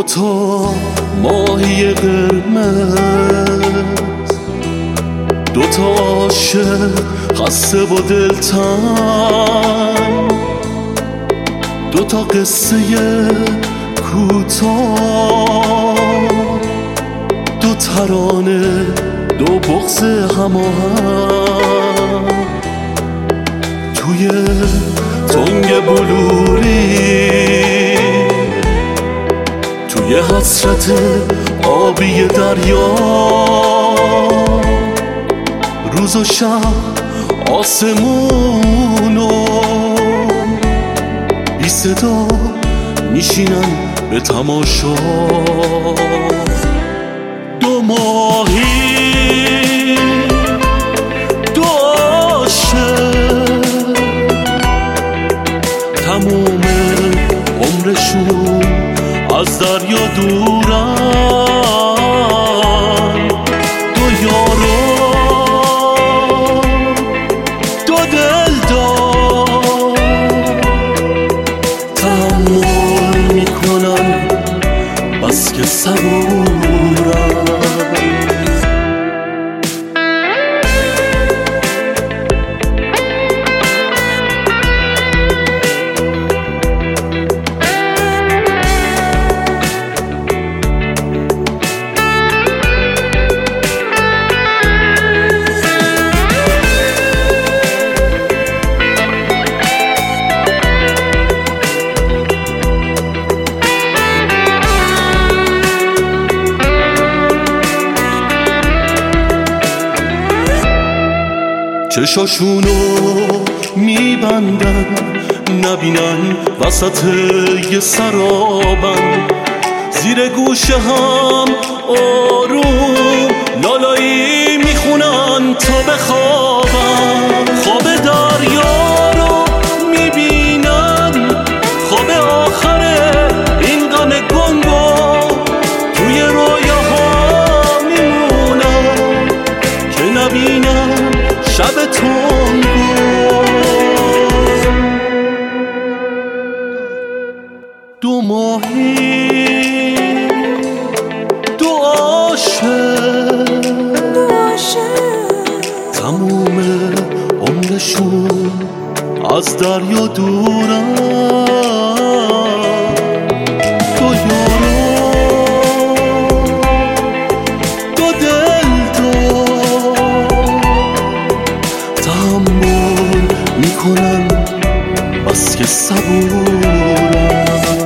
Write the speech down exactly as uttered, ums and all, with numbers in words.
تا ماهی قرمز، دو تا عاشق خسته و دلتنگ، دو تا قصه کوتاه، دو ترانه، دو بغض هماهنگ، توی تنگ بلوری، توی حسرت آبی دریا، روز و شب آسمونو بی صدا میشینن به تماشا. دو ماهی، دو عاشق، تموم عمرشون از دریا دورن، دو یارو، دو دلدار، تحمل میکنن بس که صبورن. چشاشونو میبندن نبینن وسط یه سرابن، زیر گوشه هم آروم لالایی میخونن تا بخوابن. خواب دریا رو میبینن، خواب آخر این غم گنگو توی رویاها میمونن که نبینن شب تنگو. دو ماهی، دو عاشق، تموم عمرشون از دریا دورن، دو یارو، دو دلدار، تحمل میکنن بس که صبورن.